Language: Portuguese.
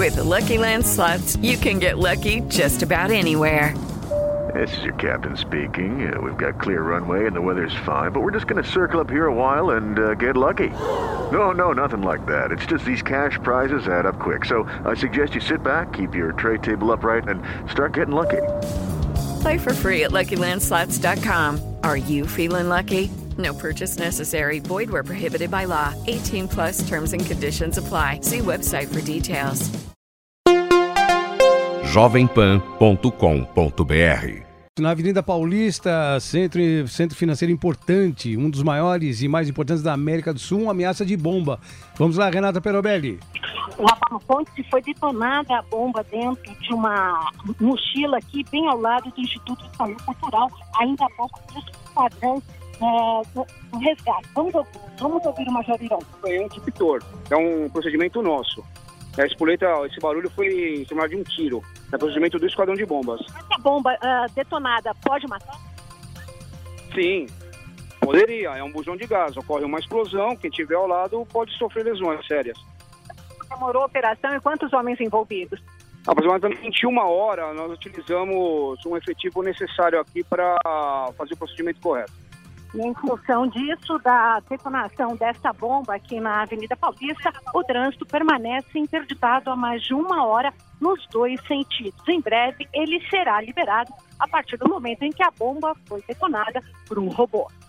With the Lucky Land Slots, you can get lucky just about anywhere. This is your captain speaking. We've got clear runway and the weather's fine, but we're just going to circle up here a while and get lucky. No, nothing like that. It's just these cash prizes add up quick. So I suggest you sit back, keep your tray table upright, and start getting lucky. Play for free at LuckyLandSlots.com. Are you feeling lucky? No purchase necessary. Void where prohibited by law. 18 plus terms and conditions apply. See website for details. jovempan.com.br. Na Avenida Paulista, centro financeiro importante, um dos maiores e mais importantes da América do Sul, uma ameaça de bomba. Vamos lá, Renata Perobelli. Lá para o ponte foi detonada a bomba dentro de uma mochila aqui, bem ao lado do Instituto de Saúde Cultural, ainda há pouco dos padrões do resgate. Vamos ouvir o Major Irão. Foi um interruptor, é um procedimento nosso. A espoleta, esse barulho foi chamado de um tiro. É procedimento do esquadrão de bombas. Essa bomba detonada pode matar? Sim, poderia. É um bujão de gás. Ocorre uma explosão. Quem estiver ao lado pode sofrer lesões sérias. Demorou a operação e quantos homens envolvidos? Aproximadamente 21 horas, nós utilizamos um efetivo necessário aqui para fazer o procedimento correto. E em função disso, da detonação desta bomba aqui na Avenida Paulista, o trânsito permanece interditado há mais de 1 hora nos 2 sentidos. Em breve, ele será liberado a partir do momento em que a bomba foi detonada por um robô.